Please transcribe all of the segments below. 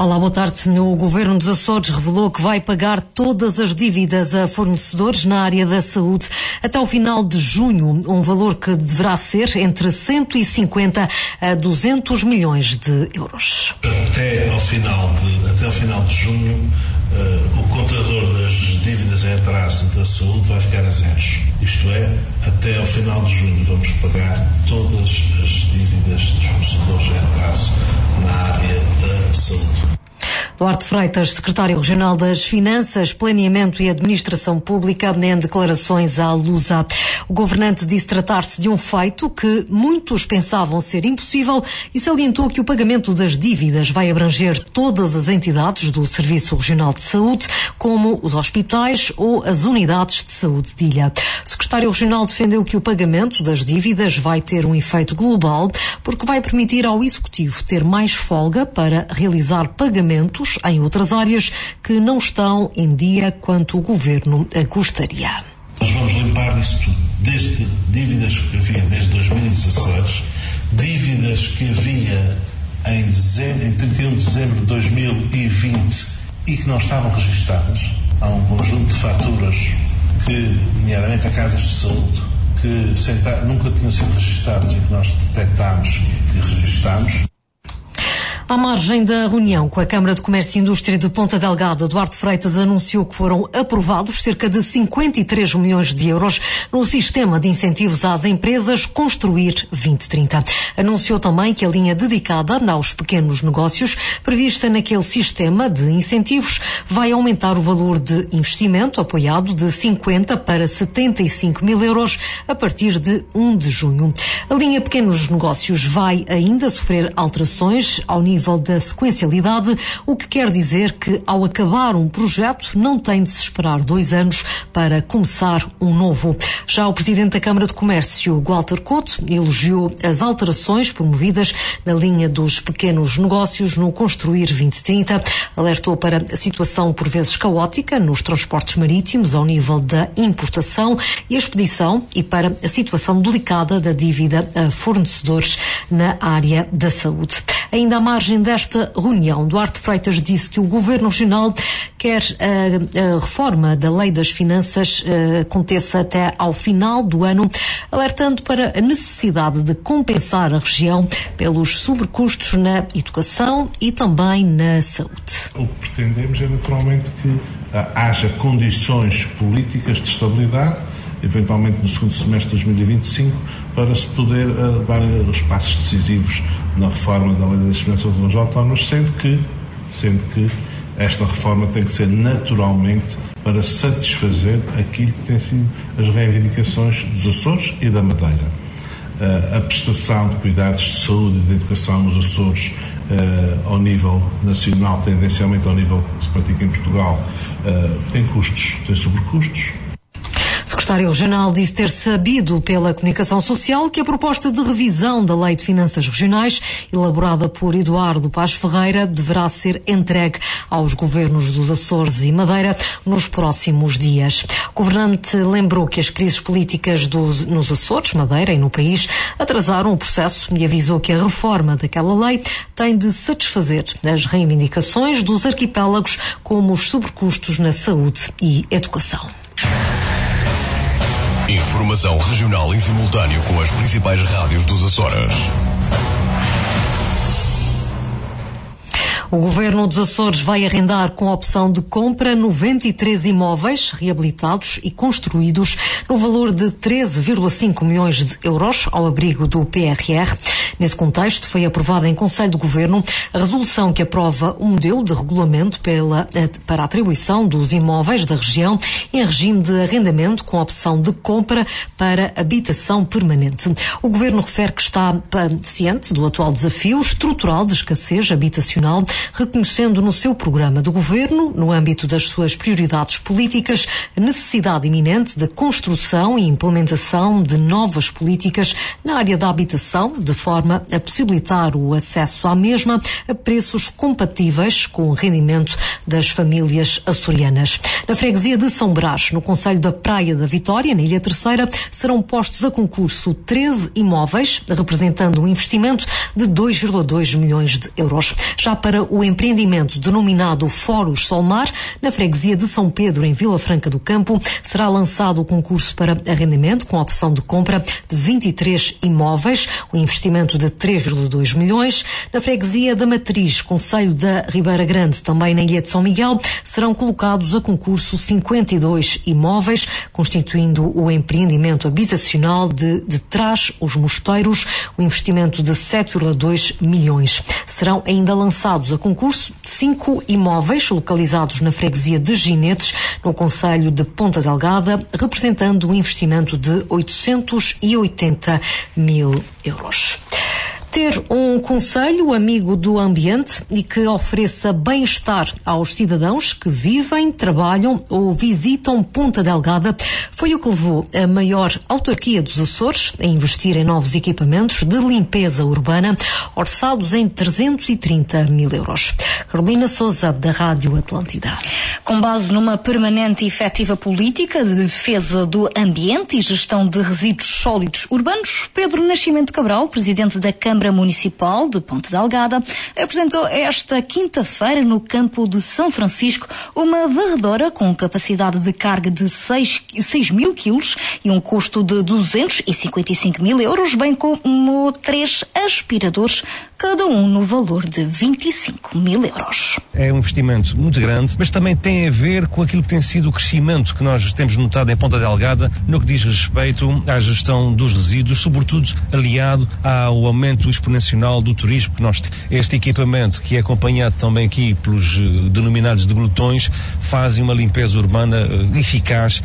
Olá, boa tarde. O Governo dos Açores revelou que vai pagar todas as dívidas a fornecedores na área da saúde até ao final de junho, um valor que deverá ser entre 150 a 200 milhões de euros. Até ao final de junho, o contador das dívidas em atraso da saúde vai ficar a zeros. Isto é, até ao final de junho vamos pagar todas as dívidas dos fornecedores em atraso na área da saúde. Duarte Freitas, secretário regional das Finanças, Planeamento e Administração Pública, em declarações à Lusa. O governante disse tratar-se de um feito que muitos pensavam ser impossível e salientou que o pagamento das dívidas vai abranger todas as entidades do Serviço Regional de Saúde, como os hospitais ou as unidades de saúde de ilha. O secretário regional defendeu que o pagamento das dívidas vai ter um efeito global, porque vai permitir ao Executivo ter mais folga para realizar pagamentos em outras áreas que não estão em dia quanto o Governo gostaria. Nós vamos limpar isso tudo, desde dívidas que havia desde 2016, dívidas que havia em 31 de dezembro de 2020 e que não estavam registadas. Há um conjunto de faturas que, nomeadamente a casas de saúde, que nunca tinham sido registadas e que nós detectámos e registámos. À margem da reunião com a Câmara de Comércio e Indústria de Ponta Delgada, Duarte Freitas anunciou que foram aprovados cerca de 53 milhões de euros no sistema de incentivos às empresas Construir 2030. Anunciou também que a linha dedicada aos pequenos negócios, prevista naquele sistema de incentivos, vai aumentar o valor de investimento apoiado de 50 para 75 mil euros a partir de 1 de junho. A linha Pequenos Negócios vai ainda sofrer alterações ao nível da sequencialidade, o que quer dizer que, ao acabar um projeto, não tem de se esperar 2 anos para começar um novo. Já o Presidente da Câmara de Comércio, Walter Couto, elogiou as alterações promovidas na linha dos pequenos negócios no Construir 2030, alertou para a situação por vezes caótica nos transportes marítimos ao nível da importação e expedição e para a situação delicada da dívida a fornecedores na área da saúde. Ainda à margem desta reunião, Duarte Freitas disse que o Governo Regional quer a reforma da Lei das Finanças aconteça até ao final do ano, alertando para a necessidade de compensar a região pelos sobrecustos na educação e também na saúde. O que pretendemos é naturalmente que haja condições políticas de estabilidade, eventualmente no segundo semestre de 2025, para se poder dar os passos decisivos na reforma da Lei das Finanças dos Autónomos, sendo que esta reforma tem que ser naturalmente para satisfazer aquilo que têm sido as reivindicações dos Açores e da Madeira. A prestação de cuidados de saúde e de educação nos Açores ao nível nacional, tendencialmente ao nível que se pratica em Portugal, tem custos, tem sobrecustos. O secretário regional disse ter sabido pela comunicação social que a proposta de revisão da Lei de Finanças Regionais, elaborada por Eduardo Paz Ferreira, deverá ser entregue aos governos dos Açores e Madeira nos próximos dias. O governante lembrou que as crises políticas nos Açores, Madeira e no país atrasaram o processo e avisou que a reforma daquela lei tem de satisfazer as reivindicações dos arquipélagos, como os sobrecustos na saúde e educação. Informação regional em simultâneo com as principais rádios dos Açores. O Governo dos Açores vai arrendar com opção de compra 93 imóveis reabilitados e construídos no valor de 13,5 milhões de euros ao abrigo do PRR. Nesse contexto, foi aprovada em Conselho de Governo a resolução que aprova um modelo de regulamento para a atribuição dos imóveis da região em regime de arrendamento com opção de compra para habitação permanente. O Governo refere que está ciente do atual desafio estrutural de escassez habitacional, reconhecendo no seu programa de governo, no âmbito das suas prioridades políticas, a necessidade iminente da construção e implementação de novas políticas na área da habitação, de forma a possibilitar o acesso à mesma a preços compatíveis com o rendimento das famílias açorianas. Na freguesia de São Brás, no concelho da Praia da Vitória, na Ilha Terceira, serão postos a concurso 13 imóveis, representando um investimento de 2,2 milhões de euros. Já para o empreendimento denominado Foros Solmar, na freguesia de São Pedro, em Vila Franca do Campo. Será lançado o concurso para arrendamento com a opção de compra de 23 imóveis, um investimento de 3,2 milhões. Na freguesia da Matriz, concelho da Ribeira Grande, também na Ilha de São Miguel, serão colocados a concurso 52 imóveis, constituindo o empreendimento habitacional de Trás os Mosteiros, um investimento de 7,2 milhões. Serão ainda lançados a concurso 5 imóveis localizados na freguesia de Ginetes, no concelho de Ponta Delgada, representando um investimento de 880 mil euros. Ter um concelho amigo do ambiente e que ofereça bem-estar aos cidadãos que vivem, trabalham ou visitam Ponta Delgada foi o que levou a maior autarquia dos Açores a investir em novos equipamentos de limpeza urbana, orçados em 330 mil euros. Carolina Sousa, da Rádio Atlântida. Com base numa permanente e efetiva política de defesa do ambiente e gestão de resíduos sólidos urbanos, Pedro Nascimento Cabral, presidente da Câmara Municipal de Ponta Delgada, apresentou esta quinta-feira no campo de São Francisco uma varredora com capacidade de carga de 6 mil quilos e um custo de 255 mil euros, bem como 3 aspiradores, cada um no valor de 25 mil euros. É um investimento muito grande, mas também tem a ver com aquilo que tem sido o crescimento que nós temos notado em Ponta Delgada no que diz respeito à gestão dos resíduos, sobretudo aliado ao aumento exponencial do turismo que nós temos. Este equipamento, que é acompanhado também aqui pelos denominados deglutões, fazem uma limpeza urbana eficaz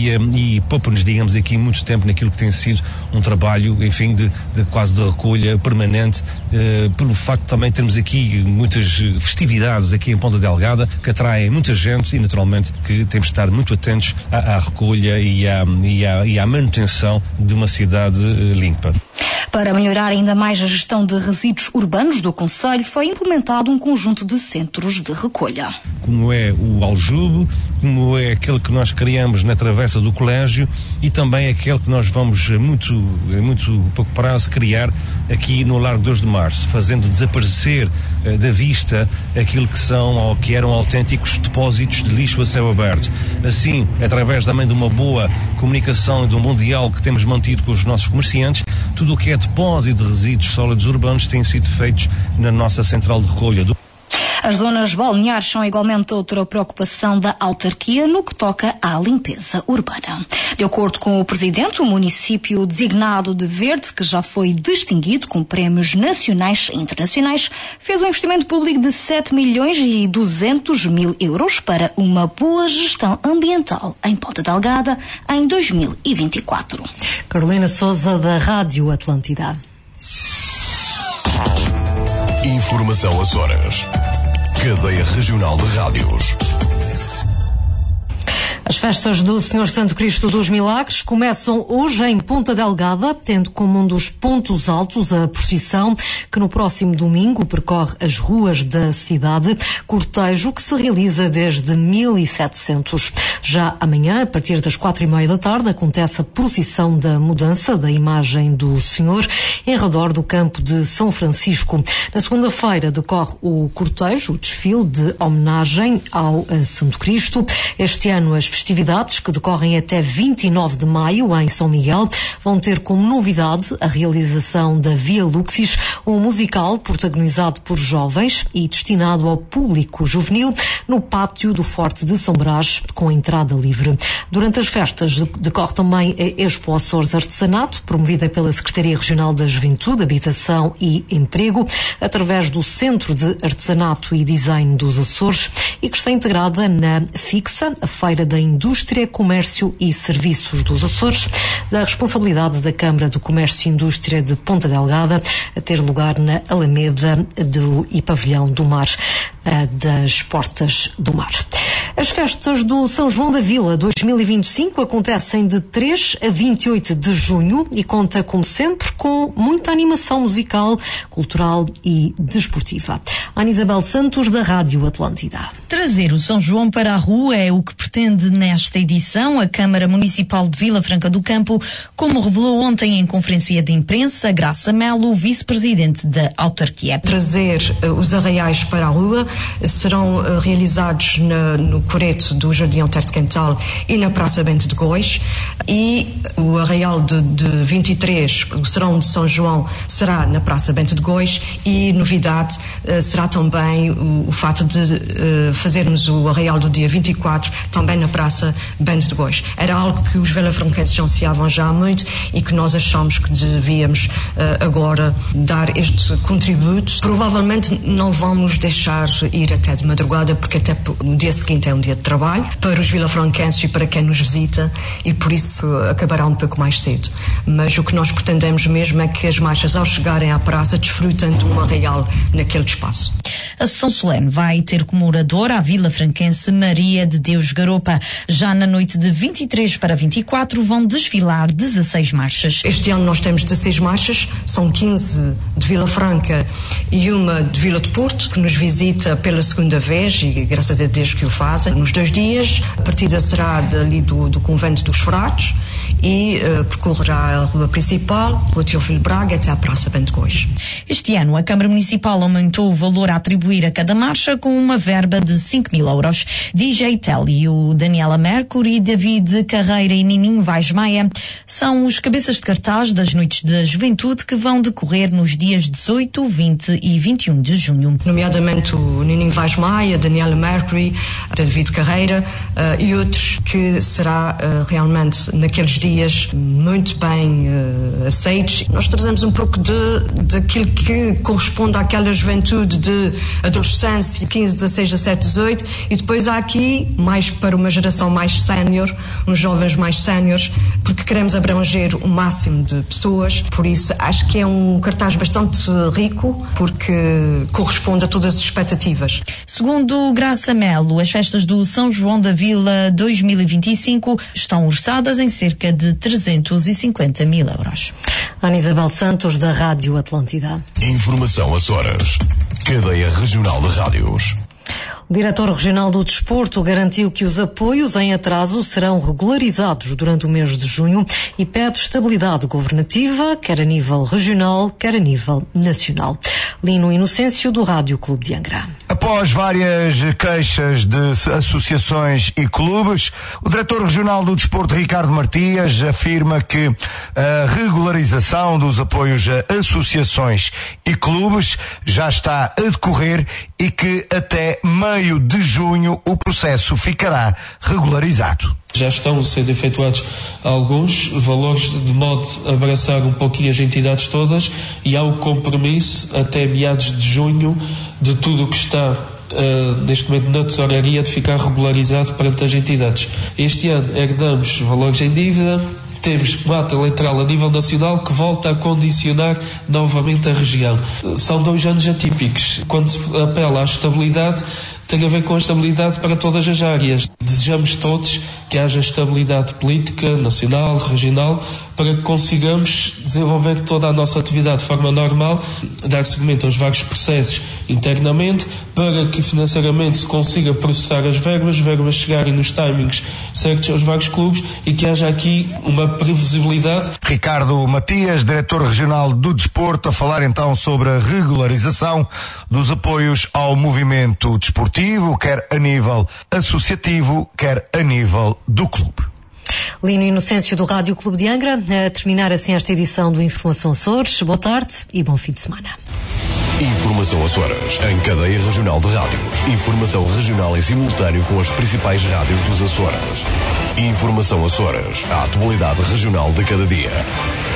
e poupa-nos, digamos aqui, muito tempo naquilo que tem sido um trabalho, enfim, de quase de recolha permanente, pelo facto de também termos aqui muitas festividades aqui em Ponta Delgada que atraem muita gente e naturalmente que temos de estar muito atentos à recolha e à manutenção de uma cidade limpa. Para melhorar ainda mais a gestão de resíduos urbanos do concelho, foi implementado um conjunto de centros de recolha. Como é o Aljube, como é aquele que nós criamos na travessa do colégio e também aquele que nós vamos muito pouco prazo criar aqui no Largo 2 de Março, fazendo desaparecer da vista aquilo que são ou que eram autênticos depósitos de lixo a céu aberto. Assim, através também de uma boa comunicação e de um bom diálogo que temos mantido com os nossos comerciantes, tudo o que é depósito de resíduos sólidos urbanos tem sido feito na nossa central de recolha. As zonas balneares são igualmente outra preocupação da autarquia no que toca à limpeza urbana. De acordo com o presidente, o município designado de verde, que já foi distinguido com prémios nacionais e internacionais, fez um investimento público de 7 milhões e 200 mil euros para uma boa gestão ambiental em Ponta Delgada em 2024. Carolina Sousa, da Rádio Atlântida. Informação Açores. Cadeia Regional de Rádios. As festas do Senhor Santo Cristo dos Milagres começam hoje em Ponta Delgada, tendo como um dos pontos altos a procissão que no próximo domingo percorre as ruas da cidade, cortejo que se realiza desde 1700. Já amanhã, a partir das 4:30 da tarde, acontece a procissão da mudança da imagem do Senhor em redor do campo de São Francisco. Na segunda-feira decorre o cortejo, o desfile de homenagem ao Santo Cristo. Este ano as festividades, que decorrem até 29 de maio em São Miguel, vão ter como novidade a realização da Via Luxis, um musical protagonizado por jovens e destinado ao público juvenil no pátio do Forte de São Brás, com entrada livre. Durante as festas decorre também a Expo Açores Artesanato, promovida pela Secretaria Regional da Juventude, Habitação e Emprego, através do Centro de Artesanato e Design dos Açores, e que está integrada na FIXA, a Feira da Indústria, Comércio e Serviços dos Açores, da responsabilidade da Câmara do Comércio e Indústria de Ponta Delgada, a ter lugar na Alameda e Pavilhão do Mar, das Portas do Mar. As festas do São João da Vila 2025 acontecem de 3 a 28 de junho e conta, como sempre, com muita animação musical, cultural e desportiva. Ana Isabel Santos, da Rádio Atlântida. Trazer o São João para a rua é o que pretende nesta edição a Câmara Municipal de Vila Franca do Campo, como revelou ontem em conferência de imprensa Graça Melo, vice-presidente da autarquia. Trazer os arraiais para a rua serão realizados no coreto do Jardim Alter de Quental e na Praça Bento de Góis, e o arraial de 23, o Serão de São João, será na Praça Bento de Góis, e novidade será também o fato de fazermos o arraial do dia 24 também na Praça Bento de Góis. Era algo que os vilafranquenses ansiavam já há muito e que nós achamos que devíamos agora dar este contributo. Provavelmente não vamos deixar ir até de madrugada, porque até no dia seguinte é um dia de trabalho para os vilafranquenses e para quem nos visita, e por isso acabará um pouco mais cedo. Mas o que nós pretendemos mesmo é que as marchas, ao chegarem à praça, desfrutem de um arraial naquele espaço. A sessão solene vai ter como oradora a vilafranquense Maria de Deus Garopa. Já na noite de 23 para 24 vão desfilar 16 marchas. Este ano nós temos 16 marchas, são 15 de Vila Franca e uma de Vila de Porto, que nos visita pela segunda vez, e graças a Deus que o fazem, nos 2 dias. A partida será dali do Convento dos Frades e percorrerá a rua principal, Rua Teófilo Braga, até à Praça Bento de Góis. Este ano a Câmara Municipal aumentou o valor a atribuir a cada marcha com uma verba de 5.000 euros. DJ Telly, o Daniela Mercury, David Carreira e Nininho Vaz Maia são os cabeças de cartaz das Noites da Juventude, que vão decorrer nos dias 18, 20 e 21 de junho. Nomeadamente o Nininho Vaz Maia, Daniela Mercury, David Carreira e outros, que será realmente naqueles dias muito bem aceitos. Nós trazemos um pouco daquilo que corresponde àquela juventude de adolescência, 15, 16, 17, 18, e depois há aqui mais para uma geração mais sénior, uns jovens mais séniores, porque queremos abranger o máximo de pessoas. Por isso acho que é um cartaz bastante rico, porque corresponde a todas as expectativas. Segundo Graça Melo, as festas do São João da Vila 2025 estão orçadas em cerca de 350.000 euros. Ana Isabel Santos, da Rádio Atlântida. Informação Açores. Cadeia Regional de Rádios. O diretor regional do Desporto garantiu que os apoios em atraso serão regularizados durante o mês de junho e pede estabilidade governativa, quer a nível regional, quer a nível nacional. Lino Inocêncio, do Rádio Clube de Angra. Após várias queixas de associações e clubes, o diretor regional do Desporto, Ricardo Martias, afirma que a regularização dos apoios a associações e clubes já está a decorrer e que até meio de junho o processo ficará regularizado. Já estão sendo efetuados alguns valores de modo a abraçar um pouquinho as entidades todas, e há o compromisso até meados de junho de tudo o que está neste momento na tesouraria de ficar regularizado perante as entidades. Este ano herdamos valores em dívida, temos uma ata eleitoral a nível nacional que volta a condicionar novamente a região. São 2 anos atípicos. Quando se apela à estabilidade, tem a ver com a estabilidade para todas as áreas. Desejamos todos que haja estabilidade política, nacional, regional, para que consigamos desenvolver toda a nossa atividade de forma normal, dar seguimento aos vários processos internamente, para que financeiramente se consiga processar as verbas chegarem nos timings certos aos vários clubes e que haja aqui uma previsibilidade. Ricardo Matias, diretor regional do Desporto, a falar então sobre a regularização dos apoios ao movimento desportivo, quer a nível associativo, quer a nível do clube. Lino Inocêncio, do Rádio Clube de Angra, a terminar assim esta edição do Informação Açores. Boa tarde e bom fim de semana. Informação Açores, em cadeia regional de rádios. Informação regional em simultâneo com as principais rádios dos Açores. Informação Açores, a atualidade regional de cada dia.